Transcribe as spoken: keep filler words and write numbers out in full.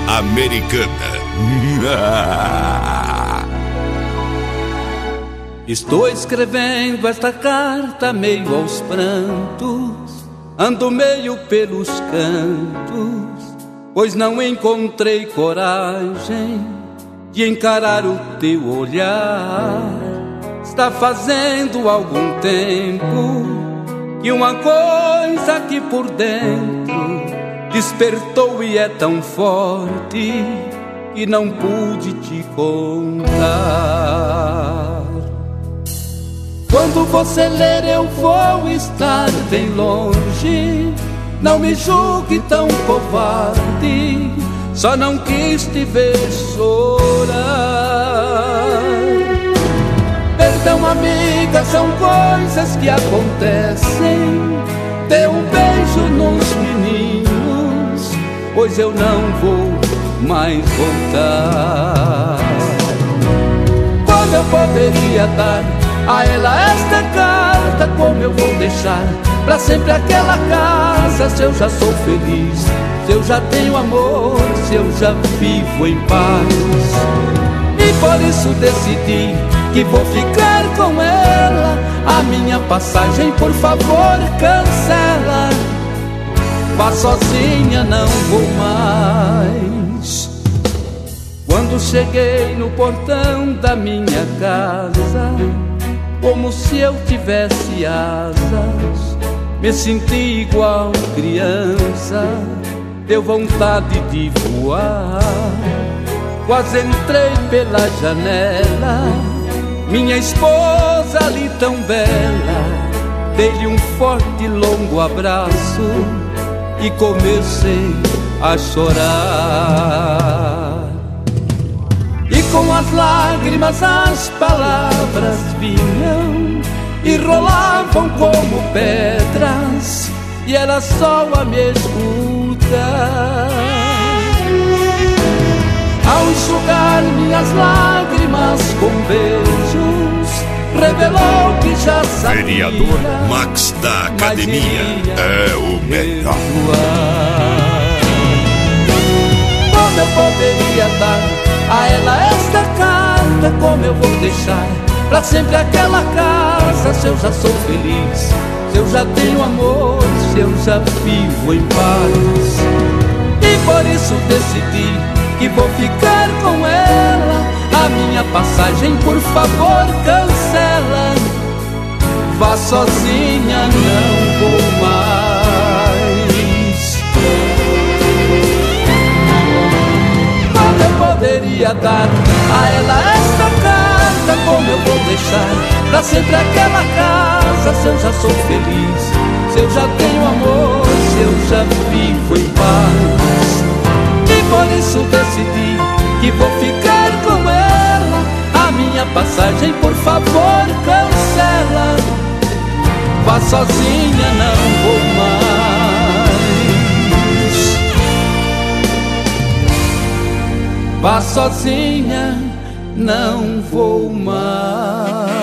Americana. Estou escrevendo esta carta meio aos prantos, ando meio pelos cantos, pois não encontrei coragem de encarar o teu olhar. Está fazendo algum tempo que uma coisa aqui por dentro despertou e é tão forte que não pude te contar. Quando você ler eu vou estar bem longe, não me julgue tão covarde, só não quis te ver chorar. Perdão, amiga, são coisas que acontecem. Dê um beijo nos meninos, pois eu não vou mais voltar. Como eu poderia dar a ela esta carta, como eu vou deixar pra sempre aquela casa, se eu já sou feliz, se eu já tenho amor, se eu já vivo em paz. E por isso decidi que vou ficar com ela. A minha passagem, por favor, cancela. Vá sozinha, não vou mais. Quando cheguei no portão da minha casa, como se eu tivesse asas, me senti igual criança, deu vontade de voar. Quase entrei pela janela, minha esposa ali tão bela, dei-lhe um forte e longo abraço e comecei a chorar. E com as lágrimas as palavras vinham e rolavam como pedras, e era só a me escutar. Ao enxugar minhas lágrimas com beijos, revelou que já sabia. Vereador Max da Academia é o melhor. Como eu poderia dar a ela esta carta, como eu vou deixar pra sempre aquela casa, se eu já sou feliz, se eu já tenho amor, se eu já vivo em paz. E por isso decidi que vou ficar com ela. A minha passagem, por favor, cancela. Vá sozinha, não vou mais. Como eu poderia dar a ela esta carta, como eu vou deixar pra sempre aquela casa, se eu já sou feliz, se eu já tenho amor, se eu já vivo em paz. E por isso decidi que vou ficar com ela. A minha passagem, por favor, cancela. Vá sozinha, não vou mais. Vá sozinha, não vou mais.